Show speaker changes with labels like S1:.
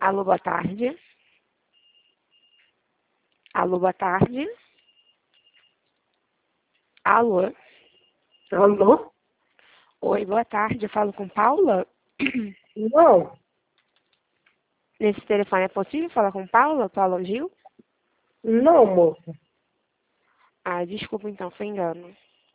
S1: Alô, boa tarde. Alô, boa tarde. Alô.
S2: Alô?
S1: Oi, boa tarde. Eu falo com Paula.
S2: Não,
S1: Nesse telefone é possível falar com Paula? Paula Gil?
S2: não, moça.
S1: Ah, desculpa então, foi engano.